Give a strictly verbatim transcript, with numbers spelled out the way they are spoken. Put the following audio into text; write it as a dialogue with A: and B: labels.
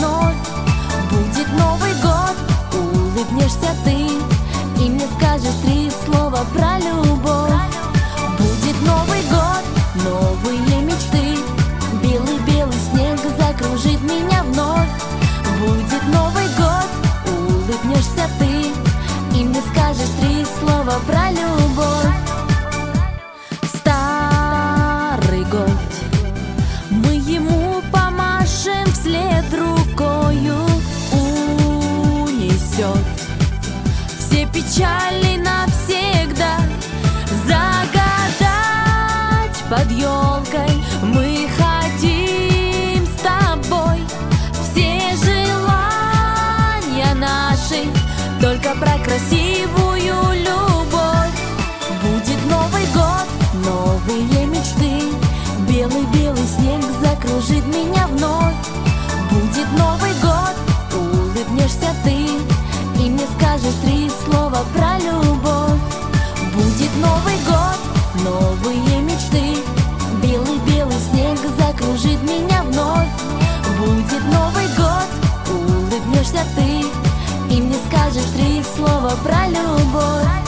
A: вновь. Будет Новый год, улыбнешься ты и мне скажешь три слова про любовь. Будет Новый год, новые мечты, белый-белый снег закружит меня вновь. Будет Новый год, улыбнешься ты и мне скажешь три слова про любовь. Старый год, мы ему помашем вслед рукою, унесет все печали навсегда. Загадать под елкой мы хотим с тобой все желания наши, только про красивую любовь. Будет Новый год, новые мечты, белый-белый снег закружит меня вновь. Будет Новый год, улыбнешься ты и мне скажешь три слова про любовь. Будет Новый год, новые мечты, белый-белый снег закружит меня вновь. Будет Новый год, улыбнешься ты и мне скажешь три слова про любовь.